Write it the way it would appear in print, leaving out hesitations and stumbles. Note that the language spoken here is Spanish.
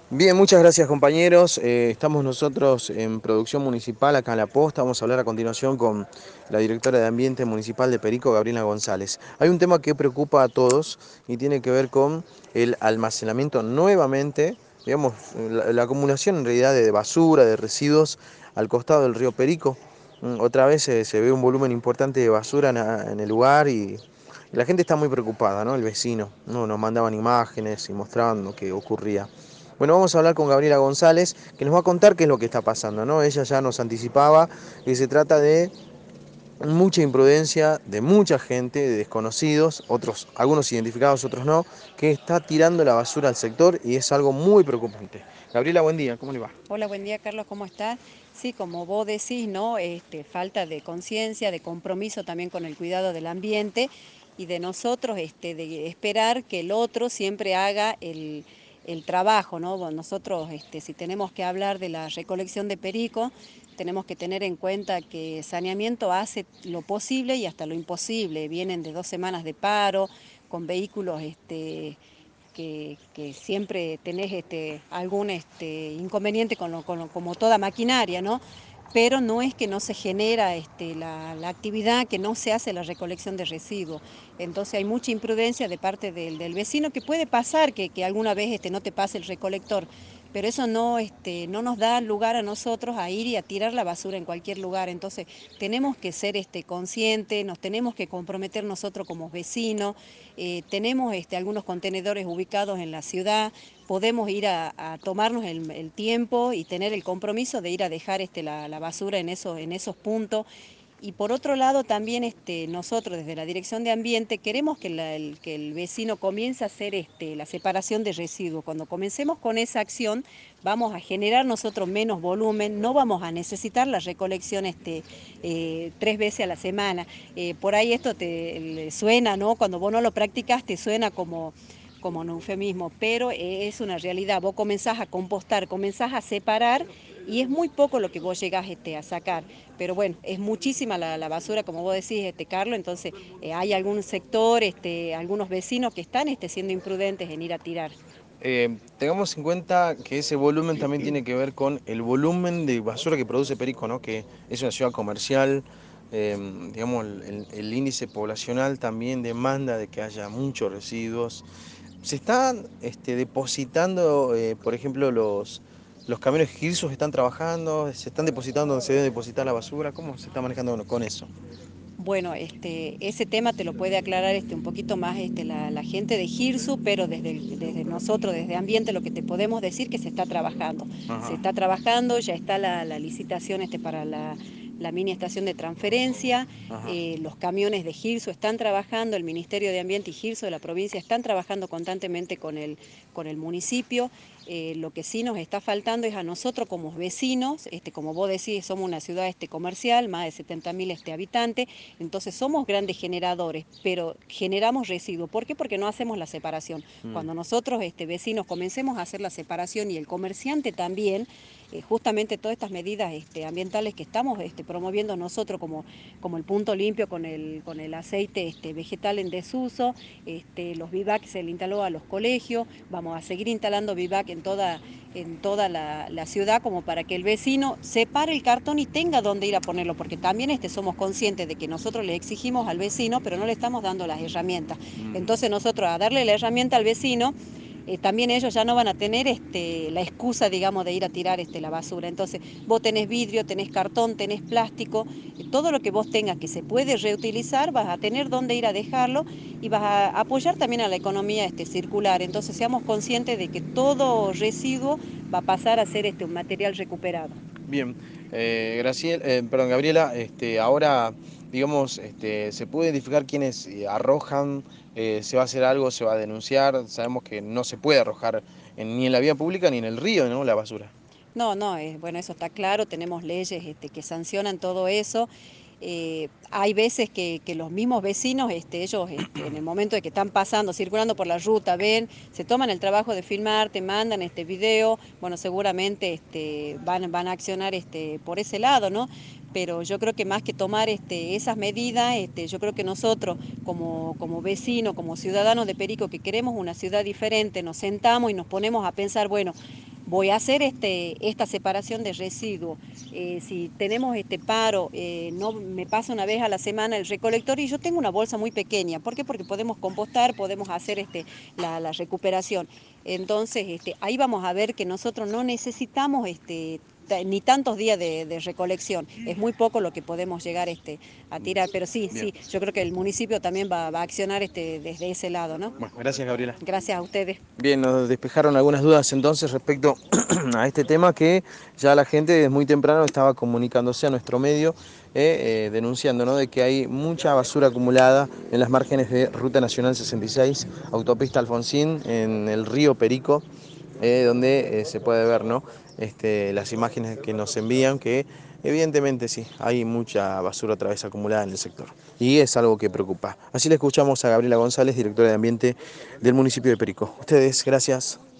Bien, muchas gracias compañeros. Estamos nosotros en producción municipal acá en La Posta. Vamos a hablar a continuación con la directora de Ambiente Municipal de Perico, Gabriela González. Hay un tema que preocupa a todos y tiene que ver con el almacenamiento nuevamente, digamos, la acumulación en realidad de basura, de residuos al costado del río Perico. Otra vez se ve un volumen importante de basura en el lugar y la gente está muy preocupada, ¿no? El vecino, ¿no? Nos mandaban imágenes y mostraban lo que ocurría. Bueno, vamos a hablar con Gabriela González, que nos va a contar qué es lo que está pasando, ¿no? Ella ya nos anticipaba que se trata de mucha imprudencia de mucha gente, de desconocidos, otros, algunos identificados, otros no, que está tirando la basura al sector y es algo muy preocupante. Gabriela, buen día, ¿cómo le va? Hola, buen día, Carlos, ¿cómo estás? Sí, como vos decís, ¿no? Falta de conciencia, de compromiso también con el cuidado del ambiente y de nosotros, de esperar que el otro siempre haga el trabajo, ¿no? Bueno, nosotros, si tenemos que hablar de la recolección de perico, tenemos que tener en cuenta que saneamiento hace lo posible y hasta lo imposible. Vienen de 2 semanas de paro, con vehículos, que siempre tenés algún inconveniente como toda maquinaria, ¿no? Pero no es que no se genera la actividad, que no se hace la recolección de residuos. Entonces hay mucha imprudencia de parte del vecino, que puede pasar que alguna vez no te pase el recolector, pero eso no nos da lugar a nosotros a ir y a tirar la basura en cualquier lugar. Entonces tenemos que ser conscientes, nos tenemos que comprometer nosotros como vecinos. Tenemos algunos contenedores ubicados en la ciudad, podemos ir a tomarnos el tiempo y tener el compromiso de ir a dejar la basura en esos puntos. Y por otro lado también nosotros desde la Dirección de Ambiente queremos que el vecino comience a hacer la separación de residuos. Cuando comencemos con esa acción vamos a generar nosotros menos volumen, no vamos a necesitar la recolección 3 veces a la semana. Por ahí esto te suena, ¿no? Cuando vos no lo practicas te suena como un eufemismo, pero es una realidad. Vos comenzás a compostar, comenzás a separar y es muy poco lo que vos llegás a sacar. Pero bueno, es muchísima la basura, como vos decís, Carlos, entonces hay algún sector, algunos vecinos que están siendo imprudentes en ir a tirar. Tengamos en cuenta que ese volumen también tiene que ver con el volumen de basura que produce Perico, ¿no? Que es una ciudad comercial, digamos, el índice poblacional también demanda de que haya muchos residuos. Se están depositando, por ejemplo, los camiones Gilsus están trabajando, se están depositando donde se debe depositar la basura. ¿Cómo se está manejando con eso? Bueno, ese tema te lo puede aclarar un poquito más la gente de Girsu, pero desde nosotros, desde Ambiente, lo que te podemos decir que se está trabajando. Se Ajá, está trabajando, ya está la licitación para la mini estación de transferencia, ajá. los camiones de Girsu están trabajando, el Ministerio de Ambiente y Girsu de la provincia están trabajando constantemente con el municipio. Lo que sí nos está faltando es a nosotros como vecinos, como vos decís, somos una ciudad comercial, más de 70.000 habitantes, entonces somos grandes generadores, pero generamos residuos. ¿Por qué? Porque no hacemos la separación. Mm. Cuando nosotros, vecinos, comencemos a hacer la separación y el comerciante también, justamente todas estas medidas ambientales que estamos promoviendo nosotros, como el punto limpio con el aceite vegetal en desuso, los VIVAC se le instaló a los colegios, vamos a seguir instalando VIVAC en toda la ciudad, como para que el vecino separe el cartón y tenga dónde ir a ponerlo, porque también somos conscientes de que nosotros le exigimos al vecino, pero no le estamos dando las herramientas. Mm. Entonces nosotros a darle la herramienta al vecino, también ellos ya no van a tener la excusa, digamos, de ir a tirar la basura. Entonces, vos tenés vidrio, tenés cartón, tenés plástico, todo lo que vos tengas que se puede reutilizar, vas a tener dónde ir a dejarlo y vas a apoyar también a la economía circular. Entonces, seamos conscientes de que todo residuo va a pasar a ser un material recuperado. Bien, perdón, Gabriela, ahora, digamos, se puede identificar quiénes arrojan, se va a hacer algo, se va a denunciar, sabemos que no se puede arrojar ni en la vía pública ni en el río, ¿no? La basura. No, no, bueno, eso está claro, tenemos leyes que sancionan todo eso. Hay veces que los mismos vecinos, ellos en el momento de que están pasando, circulando por la ruta, ven, se toman el trabajo de filmar, te mandan este video, bueno, seguramente van a accionar por ese lado, ¿no? Pero yo creo que más que tomar esas medidas, yo creo que nosotros como vecinos, como ciudadanos de Perico, que queremos una ciudad diferente, nos sentamos y nos ponemos a pensar, bueno, voy a hacer esta separación de residuos. Si tenemos este paro, no me pasa una vez a la semana el recolector y yo tengo una bolsa muy pequeña. ¿Por qué? Porque podemos compostar, podemos hacer la recuperación. Entonces, ahí vamos a ver que nosotros no necesitamos ni tantos días de recolección. Es muy poco lo que podemos llegar a tirar, pero sí, Bien. sí, yo creo que el municipio también va a accionar desde ese lado, ¿no? Bueno, gracias, Gabriela. Gracias a ustedes. Bien, nos despejaron algunas dudas entonces respecto a este tema que ya la gente desde muy temprano estaba comunicándose a nuestro medio, denunciando, ¿no?, de que hay mucha basura acumulada en las márgenes de Ruta Nacional 66, Autopista Alfonsín, en el río Perico, donde se puede ver, ¿no?, las imágenes que nos envían, que evidentemente sí, hay mucha basura otra vez acumulada en el sector. Y es algo que preocupa. Así le escuchamos a Gabriela González, directora de Ambiente del municipio de Perico. Ustedes, gracias.